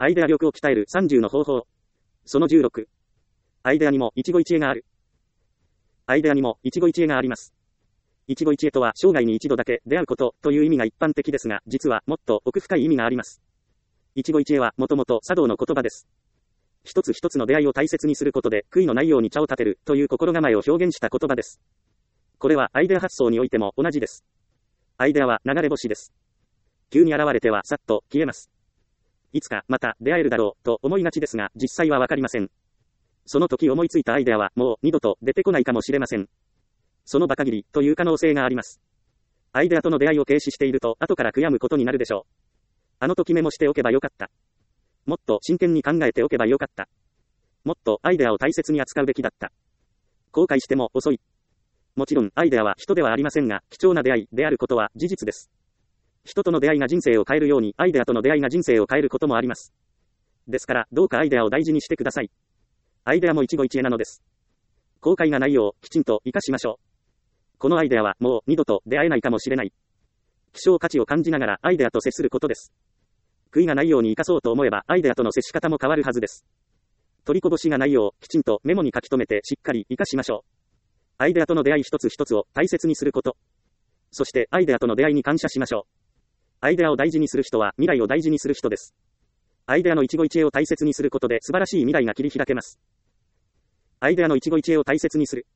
アイデア力を鍛える30の方法。その16。アイデアにも一期一会がある。アイデアにも一期一会があります。一期一会とは生涯に一度だけ出会うことという意味が一般的ですが、実はもっと奥深い意味があります。一期一会はもともと茶道の言葉です。一つ一つの出会いを大切にすることで、悔いのないように茶を立てるという心構えを表現した言葉です。これはアイデア発想においても同じです。アイデアは流れ星です。急に現れてはさっと消えます。いつかまた出会えるだろうと思いがちですが、実際はわかりません。その時思いついたアイデアはもう二度と出てこないかもしれません。その場限りという可能性があります。アイデアとの出会いを軽視していると後から悔やむことになるでしょう。あの時メモしておけばよかった。もっと真剣に考えておけばよかった。もっとアイデアを大切に扱うべきだった。後悔しても遅い。もちろんアイデアは人ではありませんが、貴重な出会いであることは事実です。人との出会いが人生を変えるように、アイデアとの出会いが人生を変えることもあります。ですから、どうかアイデアを大事にしてください。アイデアも一期一会なのです。後悔がないよう、きちんと活かしましょう。このアイデアはもう二度と出会えないかもしれない。希少価値を感じながらアイデアと接することです。悔いがないように活かそうと思えば、アイデアとの接し方も変わるはずです。取りこぼしがないよう、きちんとメモに書き留めてしっかり活かしましょう。アイデアとの出会い一つ一つを大切にすること。そしてアイデアとの出会いに感謝しましょう。アイデアを大事にする人は未来を大事にする人です。アイデアの一期一会を大切にすることで素晴らしい未来が切り開けます。アイデアの一期一会を大切にする。